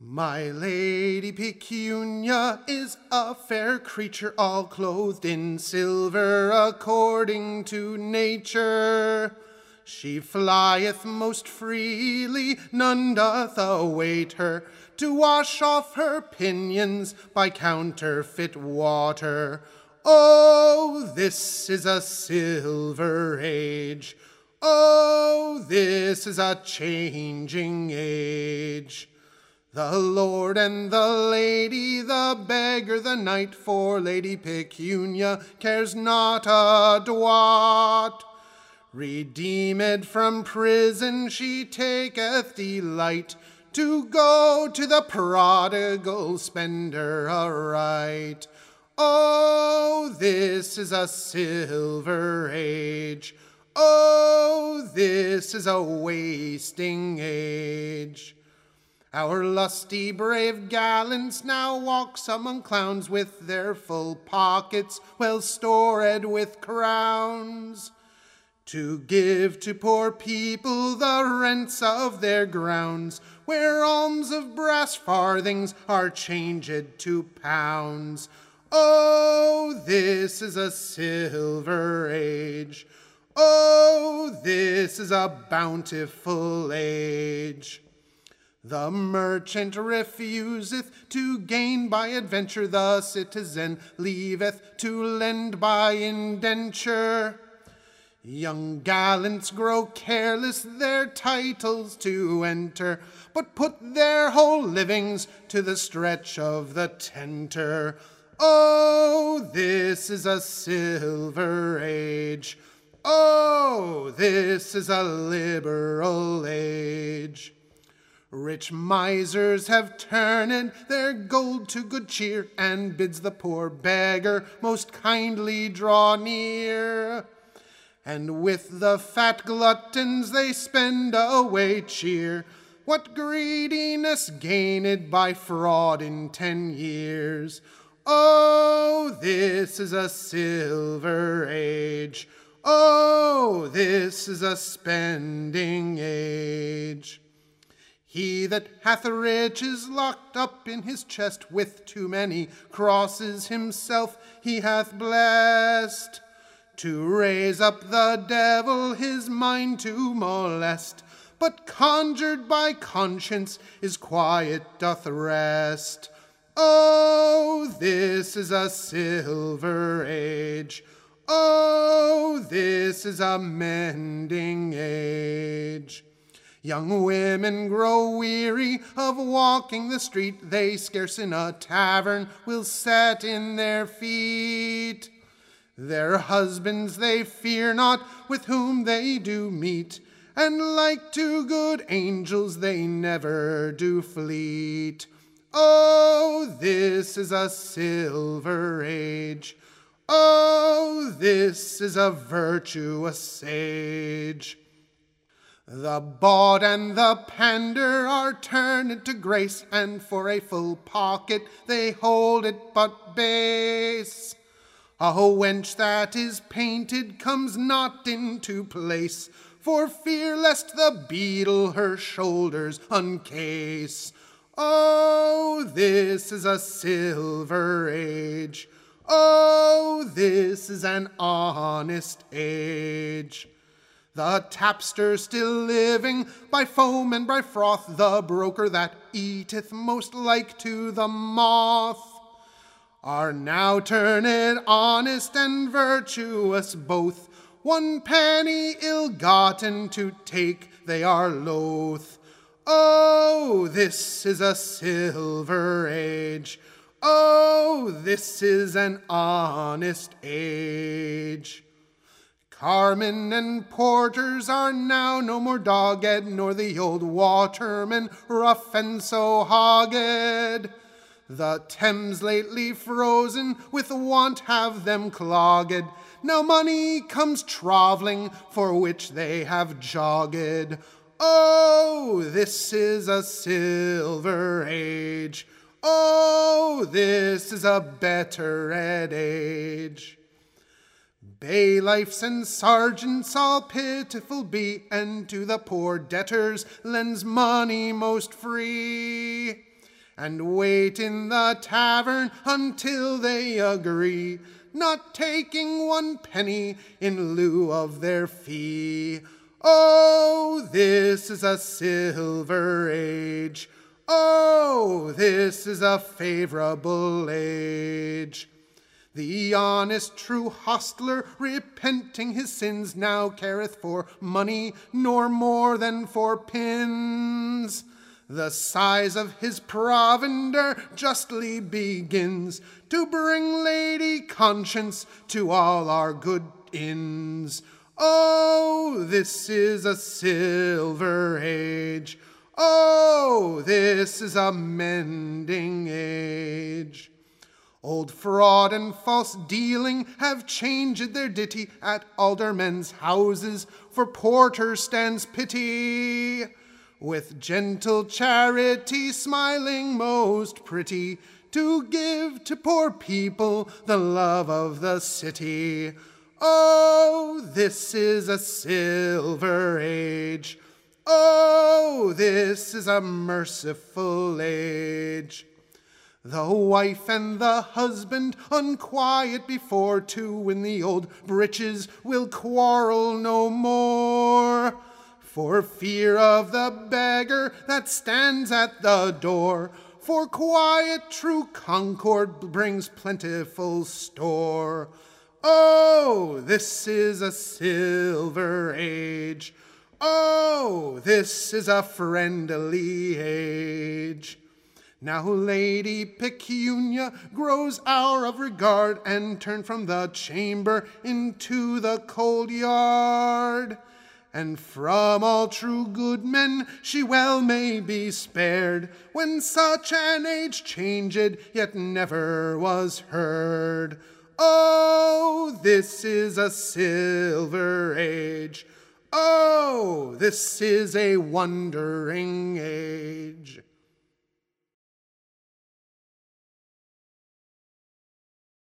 My Lady Pecunia is a fair creature, all clothed in silver according to nature. She flieth most freely, none doth await her, to wash off her pinions by counterfeit water. Oh, this is a silver age. Oh, this is a changing age. The lord and the lady, the beggar, the knight, for Lady Pecunia cares not a doit. Redeemed from prison, she taketh delight to go to the prodigal spender aright. Oh, this is a silver age. Oh, this is a wasting age. Our lusty brave gallants now walks among clowns with their full pockets well stored with crowns, to give to poor people the rents of their grounds, where alms of brass farthings are changed to pounds. Oh, this is a silver age. Oh, this is a bountiful age. The merchant refuseth to gain by adventure, the citizen leaveth to lend by indenture. Young gallants grow careless their titles to enter, but put their whole livings to the stretch of the tenter. Oh, this is a silver age. Oh, this is a liberal age. Rich misers have turned their gold to good cheer, and bids the poor beggar most kindly draw near. And with the fat gluttons they spend away cheer, what greediness gained by fraud in 10 years. Oh, this is a silver age. Oh, this is a spending age. He that hath riches locked up in his chest, with too many crosses himself he hath blessed, to raise up the devil his mind to molest, but conjured by conscience his quiet doth rest. Oh, this is a silver age. Oh, this is a mending age. Young women grow weary of walking the street, they scarce in a tavern will set in their feet. Their husbands they fear not, with whom they do meet, and like to good angels they never do fleet. Oh, this is a silver age. Oh, this is a virtuous age. The bawd and the pander are turned to grace, and for a full pocket they hold it but base. A wench that is painted comes not into place, for fear lest the beadle her shoulders uncase. Oh, this is a silver age. Oh, this is an honest age. The tapster still living, by foam and by froth, the broker that eateth most like to the moth, are now turned honest and virtuous both. 1 penny ill-gotten to take they are loath. Oh, this is a silver age. Oh, this is an honest age. Carmen and porters are now no more dogged, nor the old watermen rough and so hogged. The Thames lately frozen with want have them clogged. Now money comes travelling, for which they have jogged. Oh, this is a silver age. Oh, this is a bettered age. Bailiffs and sergeants all pitiful be, and to the poor debtors lends money most free. and wait in the tavern until they agree, not taking 1 penny in lieu of their fee. Oh, this is a silver age. Oh, this is a favorable age. The honest true hostler, repenting his sins, now careth for money, nor more than for pins. The size of his provender justly begins to bring Lady Conscience to all our good inns. Oh, this is a silver age. Oh, this is a mending age. Old fraud and false dealing have changed their ditty at aldermen's houses, for porter stands pity, with gentle charity smiling most pretty, to give to poor people the love of the city. Oh, this is a silver age. Oh, this is a merciful age. The wife and the husband, unquiet before, two in the old breeches will quarrel no more, for fear of the beggar that stands at the door. For quiet true concord brings plentiful store. Oh, this is a silver age. Oh, this is a friendly age. Now Lady Pecunia grows hour of regard, and turned from the chamber into the cold yard. And from all true good men she well may be spared, when such an age changed yet never was heard. Oh, this is a silver age. Oh, this is a wondering age.